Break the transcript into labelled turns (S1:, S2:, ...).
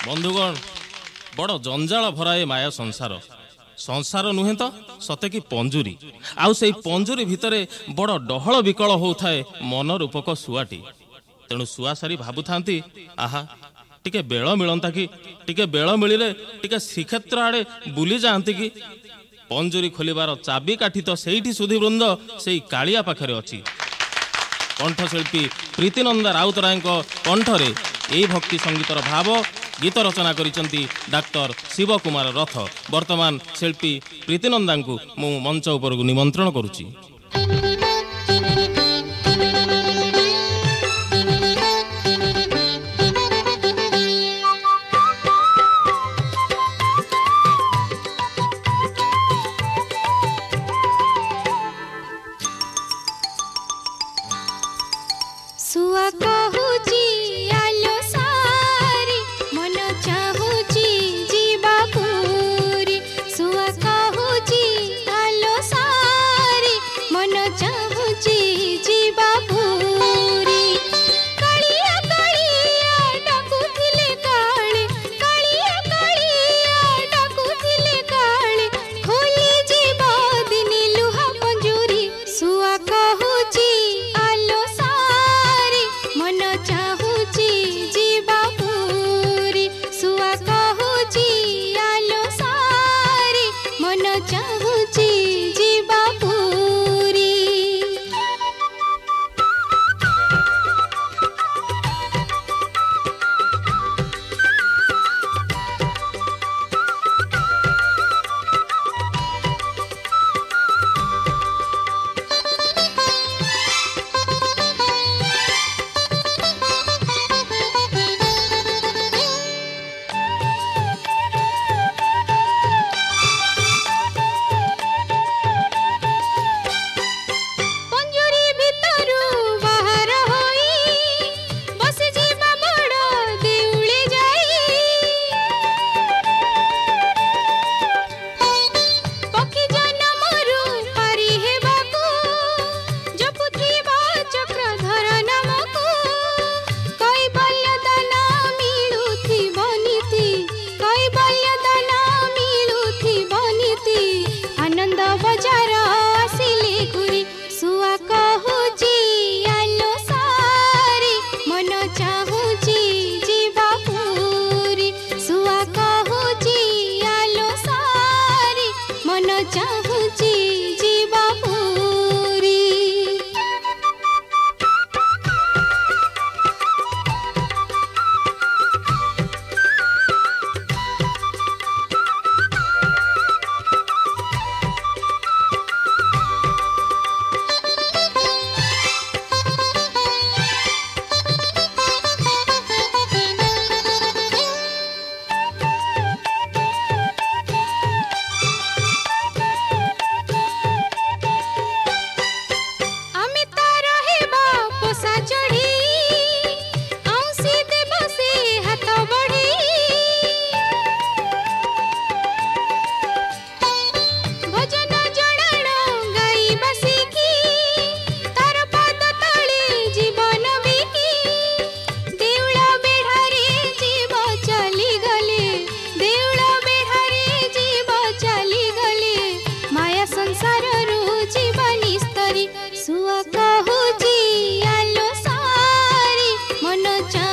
S1: बंधुगण बड़ जंजाल भरा ए माया संसार संसार नुहे तो सते कि पंजुरी आउ से पंजुरी भितरे बड़ डहल विकल होउथाए मन रूपक शुआटी। तेणु शुआ सारी भाबु थांती आहा टिके बेल मिलंता कि टिके बेल मिलिले टिके श्रीक्षेत्र आड़े बुली जाआंती कि। पंजुरी खोलिबार चाबी काठी तो सेठी सुधी वृंद सेई कालिया पाखरे अछि। कंठशिल्पी प्रीतिनंदा राउतराय कंठरे ए भक्ति संगीतर भाव गीत रचना करिसंती डाक्टर शिव कुमार रथ। वर्तमान शिल्पी प्रीतिनंदा को मु मंच उपरकू निमंत्रण करुछि।
S2: सुआ कहूची आलो सारी मन चा